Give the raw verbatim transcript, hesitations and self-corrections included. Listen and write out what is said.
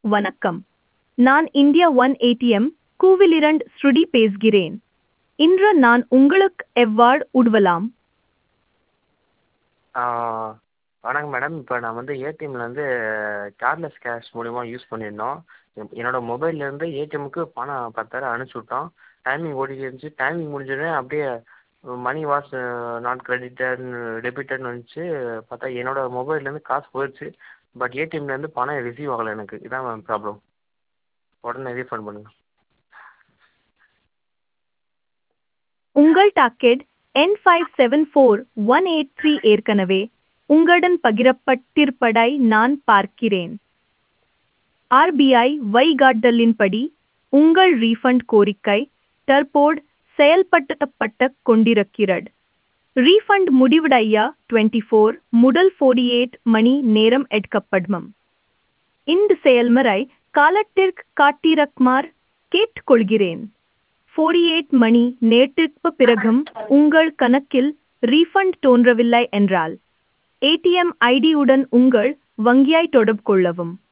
வணக்கம். நான் India one ATM கூவிலிரண்ட் ஸ்ருதி பேசுகிறேன். இன்று நான் உங்களுக்கு எவ்வாறு உதவலாம்? ஆ, வணக்கம் மேடம். இப்போ நான் வந்து ஏடிஎம்ல வந்து கார்ட்லெஸ் கேஷ் மூலிமா யூஸ் பண்ணியிருந்தோம். என் என்னோட மொபைல்லேருந்து ஏடிஎம்முக்கு பணம் பத்தாயிரம் அனுப்பிச்சி விட்டோம். டைமிங் ஓடிட்டே இருந்துச்சு. டைமிங் முடிஞ்சோடனே அப்படியே மணி வாஸ் நாட் கிரெடிட்டட்னு டெபிட்டட்னு வந்துச்சு. பார்த்தா என்னோட மொபைல்லேருந்து காசு போயிடுச்சு. பட் ஏடிஎம்லேருந்து பணம் ரிசீவ் ஆகலை எனக்கு. இதான் மேம் ப்ராப்ளம். உடனே ரீஃபண்ட் பண்ணுங்கள். உங்கள் டாக்கெட் என் five seven four one eight three ஏற்கனவே உங்களுடன் பகிரப்பட்டிருப்பதை நான் பார்க்கிறேன். ஆர்பிஐ வழிகாட்டுதலின்படி உங்கள் ரீஃபண்ட் கோரிக்கை தற்போது செயல்படுத்தப்பட்டு கொண்டிருக்கிறது. ரீஃபண்ட் முடிவடைய இருபத்தி நான்கு முதல் நாற்பத்தி எட்டு மணி நேரம் எடுக்கப்படும். இந்த செயல்முறை காலத்திற்கு காத்திருக்குமாறு கேட்டுக்கொள்கிறேன். நாற்பத்தி எட்டு மணி நேரத்திற்கு பிறகும் உங்கள் கணக்கில் ரீஃபண்ட் தோன்றவில்லை என்றால் ஏடிஎம் ஐடியுடன் உங்கள் வங்கியை தொடர்பு கொள்ளவும்.